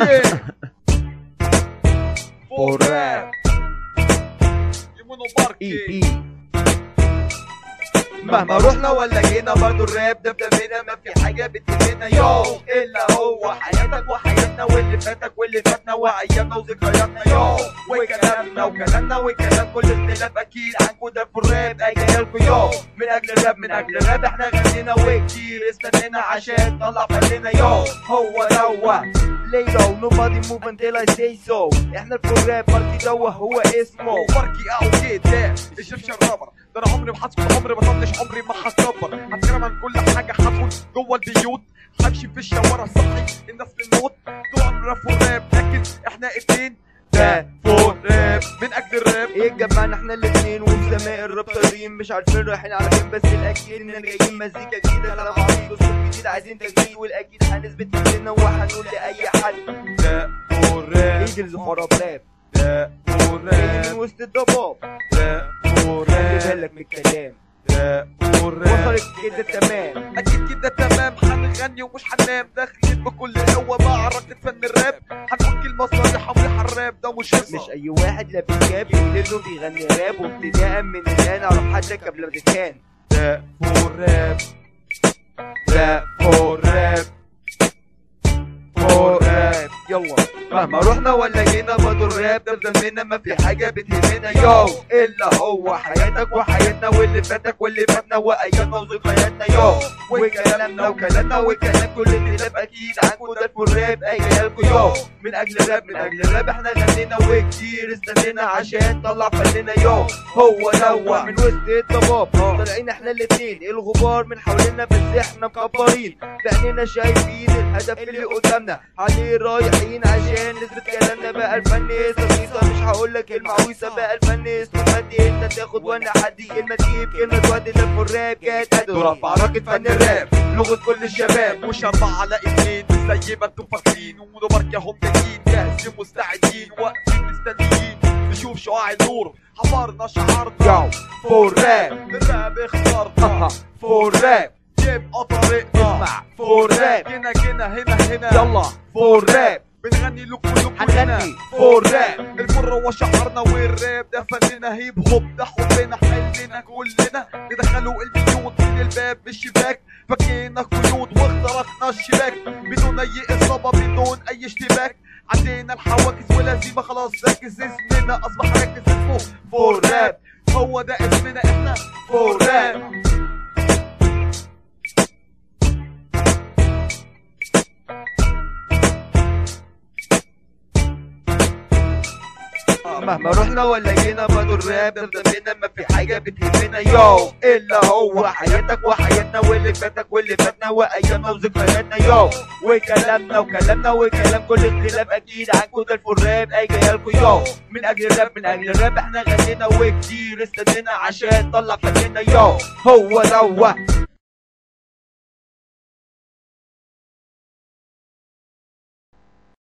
فور راب يمونو باركي. مهما رحنا ولا جينا برضو الراب ده بدمنا، ما في حاجة بتهمنا يو إلا هو حياتك وحياتنا واللي فاتك واللي فاتنا وأيامنا وذكرياتنا يو. وكلامنا وكلامنا وكلام كل اختلاف أكيد عنكو ده في الراب أجيالكو يو. من أجل الراب من أجل الراب احنا غنينا وكتير استنينا عشان نطلع فننا يو. هو دوا ليلة ونوبادي موف انتل اي سي سو. احنا في الراب باركي دوا هو اسمه باركي أو كده الشبشب رابر. ده انا عمري ما هسكت عمري ما طنش عمري ما هتكبر. هتكلم عن كل حاجه هدخل جوه البيوت همشي في الشوارع صحي الناس للموت. طبعا راب والراب لكن احنا اتنين ده فور راب من اجل الراب. ايه جمعنا احنا الاتنين وفي سماء الراب طايرين مش عارفين رايحين على فين بس الاكيد اننا جايين مزيكا جديده كلام عظيم اسلوب جديد عايزين تجديد والاكيد هنثبت نفسنا وهنقول لاي حد ده فور راب. ايجلز خراب راب ده فور راب من وسط الضباب ده فور راب. خلي بالك من الكلام ده فور راب. وصلت كده تمام اكيد كده تمام. هنغني ومش هننام داخلين بكل قوه مع ركة فن الراب. هنقول كلمه صريحه مريحه الراب ده مش هزار. مش اي واحد لا بيجاب يقول له بيغني راب وابتداء من الان اعرف حدك قبل ما تتهان. ده فور راب ده فور راب فور راب. يلا مهما رحنا ولا جينا برضو الراب ده بدمنا، ما في حاجة بتهمنا يو إلا هو حياتك وحياتنا واللي فاتك واللي فاتنا وأيامنا وذكرياتنا يو. وكلامنا وكلامنا وكلام كل اختلاف أكيد عنكو ده في الراب أجيالكو يو. من أجل الراب من أجل الراب احنا غنينا وكتير استنينا عشان نطلع فننا يو. هو دوا من وسط الضباب طالعين احنا الاتنين الغبار من حوالينا بس احنا مكبرين بعينينا شايفين الهدف اللي قدامنا عليه رايحين عشان نثبت كلامنا. بقى الفن رخيصة مش هقولك كلمة عويصة. بقى الفن استفادي انت تاخد وانا حدي كلمة تجيب كلمة تودي ده في الراب جات دور معركة فن الراب لغة كل الشباب. مش 4 على 2 مش زي ما انتم فاكرين. ومونو باركي هم جايين جاهزين مستعدين واقفين مستنيين نشوف شعاع النور. حفرنا شعارنا فور راب الراب اخترنا فور راب يبقى طريقنا اسمع فور راب. جينا هنا يلا فور راب بنغني لكم هنا فور راب. الفر هو شعارنا والراب ده فننا هيب هوب ده حبنا حلنا كلنا ندخلوا البيوت من الباب بالشباك. فكينا قيود واخترقنا الشباك بدون اي اصابه بدون اي اشتباك. عدينا الحواجز والهزيمه خلاص ركز اسمنا اصبح ركز اسمه فور راب. هو ده اسمنا احنا فور راب. مهما رحنا ولا جينا برضو الراب ده بدمنا، ما في حاجة بتهمنا يو إلا هو حياتك وحياتنا واللي فاتك واللي فاتنا وأيامنا وذكرياتنا يو. وكلامنا وكلامنا وكلام كل اختلاف أكيد عنكو ده في الراب أجيالكو يو. من أجل الراب من أجل الراب احنا غنينا وكتير استنينا عشان نطلع فننا يو. هو دوا